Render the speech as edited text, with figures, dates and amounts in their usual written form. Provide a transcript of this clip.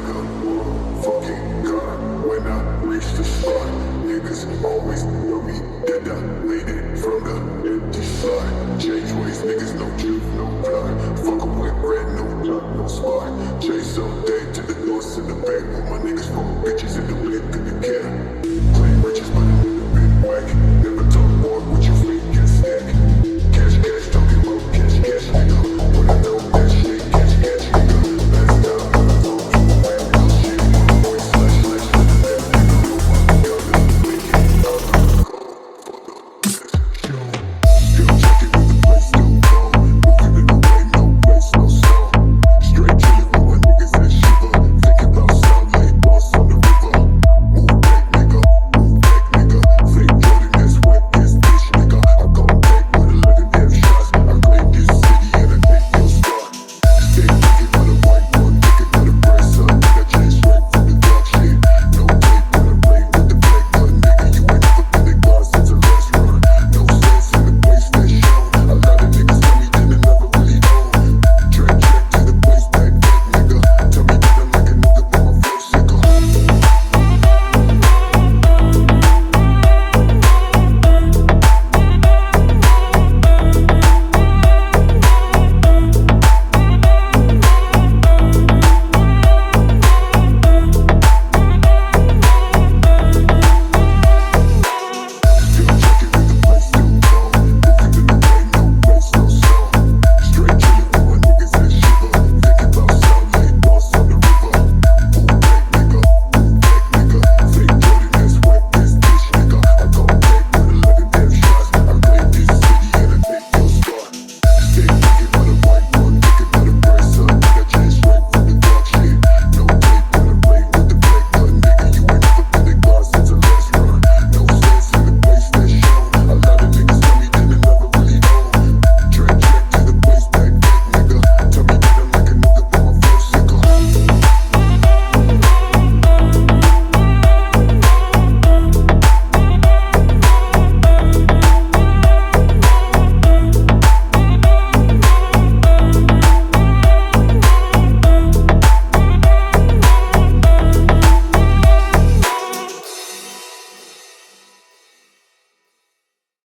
a fucking god when I reach the spot. Niggas always know me dead. I laid it from the empty slot. Change ways, niggas no truth, no plot. Fuck em with red, no blood, no spot. Chase all day to the north in the bank with my niggas from bitches in the